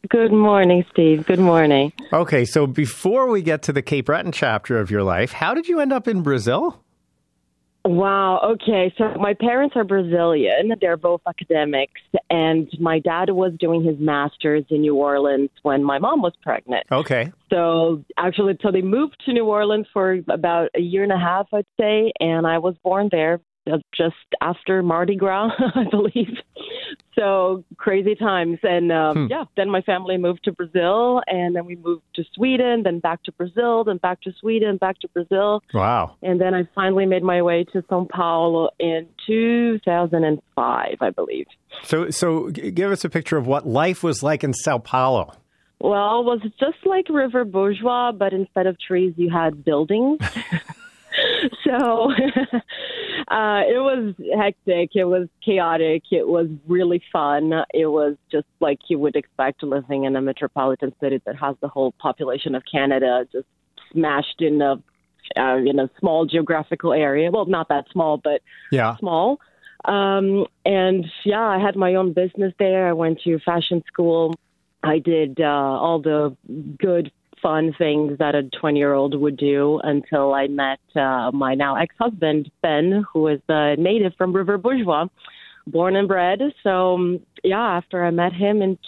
Good morning, Steve. Good morning. Okay, so before we get to the Cape Breton chapter of your life, how did you end up in Brazil? Wow. Okay. So my parents are Brazilian. They're both academics. And my dad was doing his master's in New Orleans when my mom was pregnant. Okay. So actually, so they moved to New Orleans for about a year and a half, I'd say. And I was born there just after Mardi Gras, I believe. So crazy times. And yeah, then my family moved to Brazil, and then we moved to Sweden, then back to Brazil, then back to Sweden, back to Brazil. Wow. And then I finally made my way to São Paulo in 2005, I believe. So give us a picture of what life was like in Sao Paulo. Well, it was just like River Bourgeois, but instead of trees, you had buildings. So it was hectic. It was chaotic. It was really fun. It was just like you would expect living in a metropolitan city that has the whole population of Canada just smashed in a small geographical area. Well, not that small, but small. And yeah, I had my own business there. I went to fashion school. I did all the good fun things that a 20-year-old would do until I met my now ex-husband, Ben, who is a native from River Bourgeois, born and bred. So, yeah, after I met him in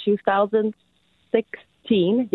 2016,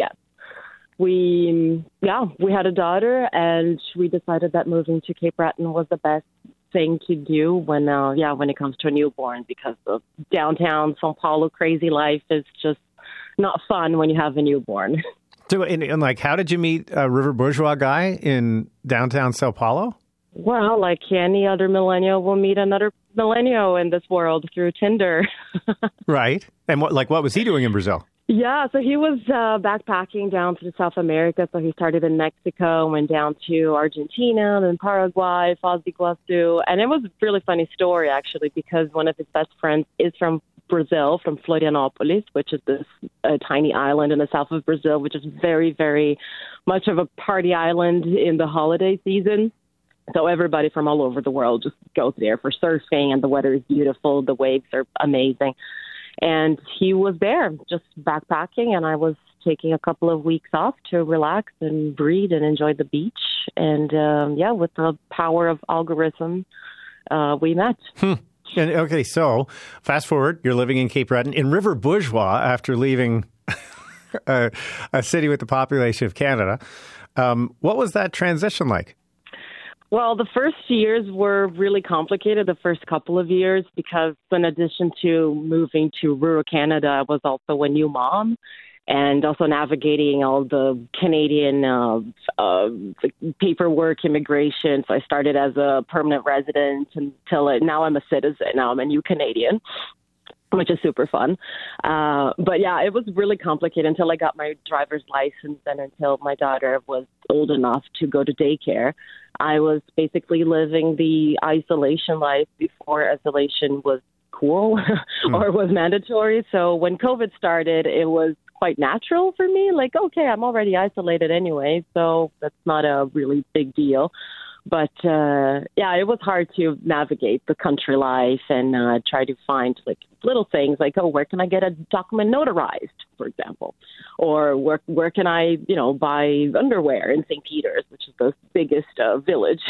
we had a daughter, and we decided that moving to Cape Breton was the best thing to do when it comes to a newborn, because the downtown São Paulo crazy life is just not fun when you have a newborn. So, and like, how did you meet a River Bourgeois guy in downtown Sao Paulo? Well, like any other millennial will meet another millennial in this world through Tinder. Right. And what was he doing in Brazil? Yeah, so he was backpacking down to South America. So he started in Mexico, went down to Argentina, then Paraguay, Foz do Iguaçu. And it was a really funny story, actually, because one of his best friends is from Brazil, from Florianópolis, which is this tiny island in the south of Brazil, which is very, very much of a party island in the holiday season. So everybody from all over the world just goes there for surfing, and the weather is beautiful. The waves are amazing. And he was there just backpacking, and I was taking a couple of weeks off to relax and breathe and enjoy the beach. And with the power of algorithm, we met. And, okay, so fast forward, you're living in Cape Breton, in River Bourgeois after leaving a city with the population of Canada. What was that transition like? Well, the first years were really complicated, the first couple of years, because in addition to moving to rural Canada, I was also a new mom, and also navigating all the Canadian paperwork, immigration. So I started as a permanent resident until now I'm a citizen. Now I'm a new Canadian, which is super fun. But yeah, it was really complicated until I got my driver's license and until my daughter was old enough to go to daycare. I was basically living the isolation life before isolation was cool or was mandatory. So when COVID started, it was quite natural for me. Like, okay, I'm already isolated anyway, so that's not a really big deal. But, it was hard to navigate the country life and try to find, like, little things like, where can I get a document notarized, for example? Or where can I, buy underwear in St. Peter's, which is the biggest village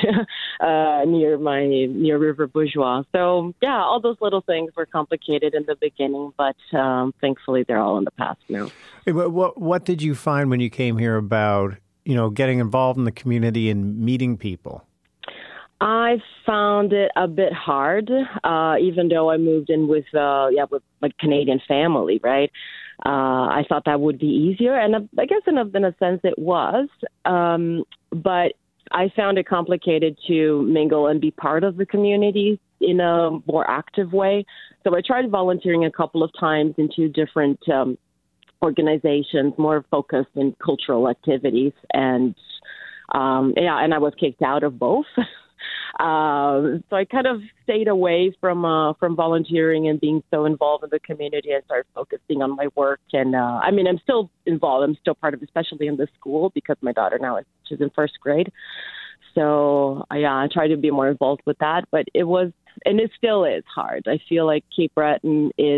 near River Bourgeois. So, yeah, all those little things were complicated in the beginning, but thankfully they're all in the past now. What did you find when you came here about, getting involved in the community and meeting people? I found it a bit hard, even though I moved in with my Canadian family, right? I thought that would be easier, and I guess in a sense it was. But I found it complicated to mingle and be part of the community in a more active way. So I tried volunteering a couple of times into different organizations, more focused in cultural activities, and I was kicked out of both. So I kind of stayed away from volunteering and being so involved in the community. I started focusing on my work, and I'm still involved. I'm still part of, especially in the school, because my daughter now she's in first grade. So I try to be more involved with that. But it was, and it still is hard. I feel like Cape Breton is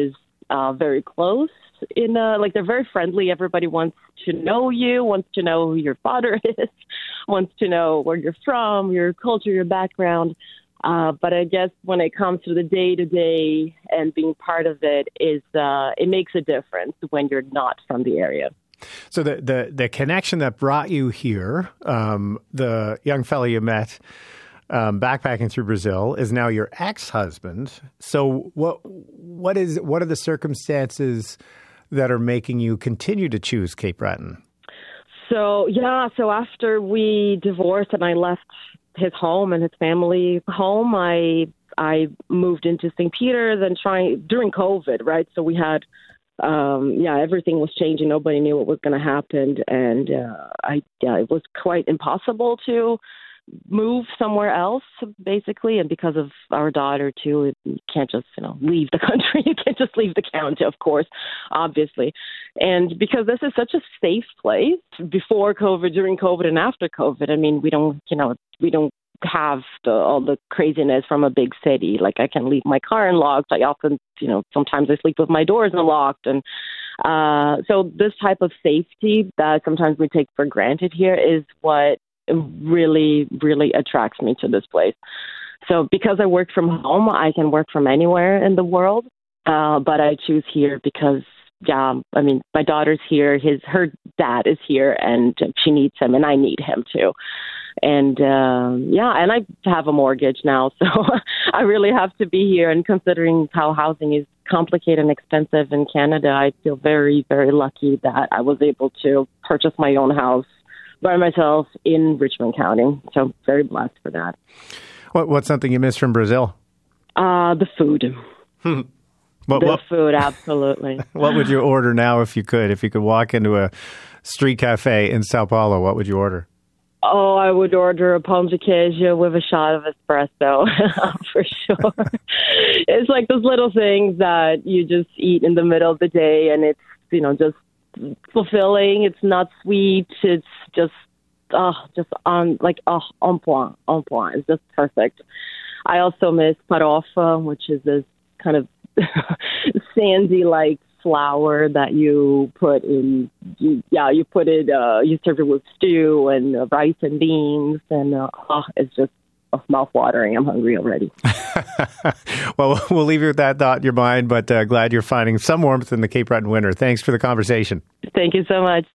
very close. Like they're very friendly. Everybody wants to know you, wants to know who your father is, wants to know where you're from, your culture, your background. But I guess when it comes to the day-to-day and being part of it, it makes a difference when you're not from the area. So the connection that brought you here, the young fellow you met backpacking through Brazil, is now your ex-husband. So what are the circumstances that are making you continue to choose Cape Breton? So after we divorced and I left his home and his family home, I moved into St. Peter, during COVID, right? So we had, everything was changing. Nobody knew what was going to happen. And it was quite impossible to move somewhere else, basically. And because of our daughter, too, you can't just, leave the country. You can't just leave the county, of course, obviously. And because this is such a safe place before COVID, during COVID, and after COVID, I mean, we don't have all the craziness from a big city. Like I can leave my car unlocked. I often, sometimes I sleep with my doors unlocked. And so this type of safety that sometimes we take for granted here is what really, really attracts me to this place. So because I work from home, I can work from anywhere in the world. But I choose here because, my daughter's here. Her dad is here, and she needs him, and I need him too. And and I have a mortgage now, so I really have to be here. And considering how housing is complicated and expensive in Canada, I feel very, very lucky that I was able to purchase my own house by myself in Richmond County. So very blessed for that. What's something you miss from Brazil? The food. The food, absolutely. What would you order now if you could? If you could walk into a street cafe in Sao Paulo, what would you order? Oh, I would order a pão de queijo with a shot of espresso, for sure. It's like those little things that you just eat in the middle of the day, and it's, just fulfilling. It's not sweet. It's just on point. It's just perfect. I also miss farofa, which is this kind of sandy like flour that you put in. You serve it with stew and rice and beans, and it's just mouth-watering. I'm hungry already. Well, we'll leave you with that thought in your mind, but glad you're finding some warmth in the Cape Breton winter. Thanks for the conversation. Thank you so much.